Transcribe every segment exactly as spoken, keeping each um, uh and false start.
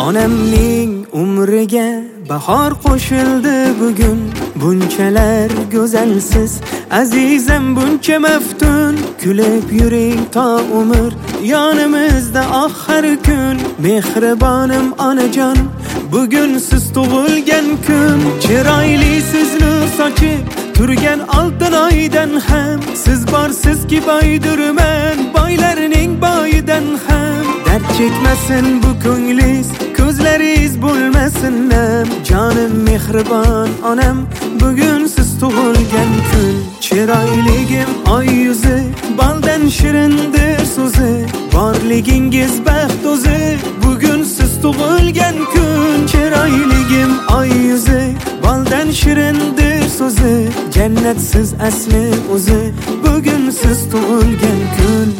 Onamning umriga bahor qo'shildi bugun. Bunchalar go'zalsiz azizam, buncha maftun. Kulib yuring to umr yonimizda oxir kun. Mehribonim onajon, bugun siz tug'ilgan kun. Chiroyli siz nur sochib turgan oltin oydan ham. Siz borsizki boydurman boylarning boyidan ham. Dard chekmasin bu ko'nglingiz, ko'zlaringiz bo'lmasin nam. Jonim mehribon onam, bugun siz tug'ilgan kun. Chiroyligim oy yuzi, baldan shirindir so'zi. Borligingiz baxt o'zi, bugun siz tug'ilgan kun. Chiroyligim oy yuzi, baldan shirindir so'zi. Jannatsiz asli o'zi, bugun siz tug'ilgan kun.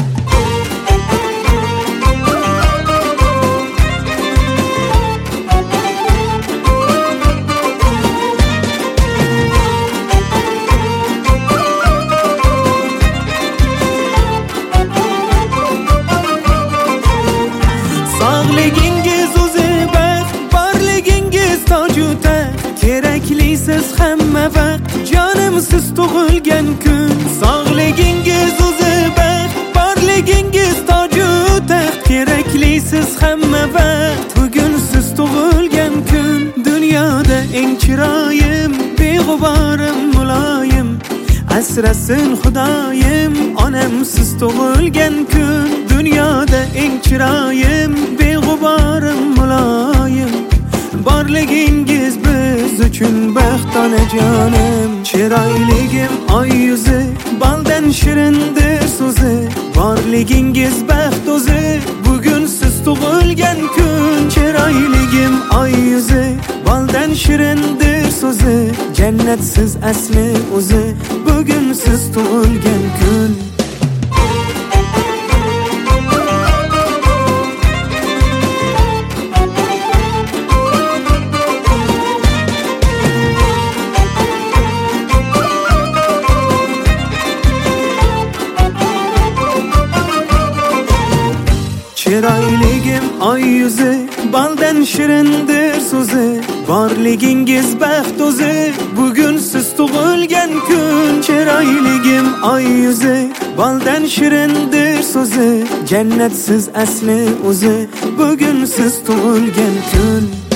Sog'ligingiz o'zi baxt, borligingiz toju taxt. Keraklisiz hamma vaqt, jonim siz tug'ilgan kun. Sog'ligingiz o'zi baxt, borligingiz toju taxt. Keraklisiz hamma vaqt, bugun siz tug'ilgan kun. Dunyoda eng chiroyim, beg'uborim muloyim. Asrasin Xudoyim, onam siz tug'ilgan kun. Dunyoda eng chiroyim, beg'uborim muloyim. Borligingiz biz uchun baxt onajonim. Chiroyligim oy yuzi, baldan shirindir so'zi. Borligingiz baxt o'zi, bugun siz tug'ilgan kun. Chiroyligim oy yuzi, baldan shirindir so'zi. Jannatsiz asli o'zi, bugun siz tug'ilgan kun. Chiroyligim oy yuzi, baldan shirindir so'zi. Borligingiz baxt o'zi, bugun siz tug'ilgan kun. Chiroyligim oy yuzi, baldan shirindir so'zi. Jannatsiz asli o'zi, bugun siz tug'ilgan kun.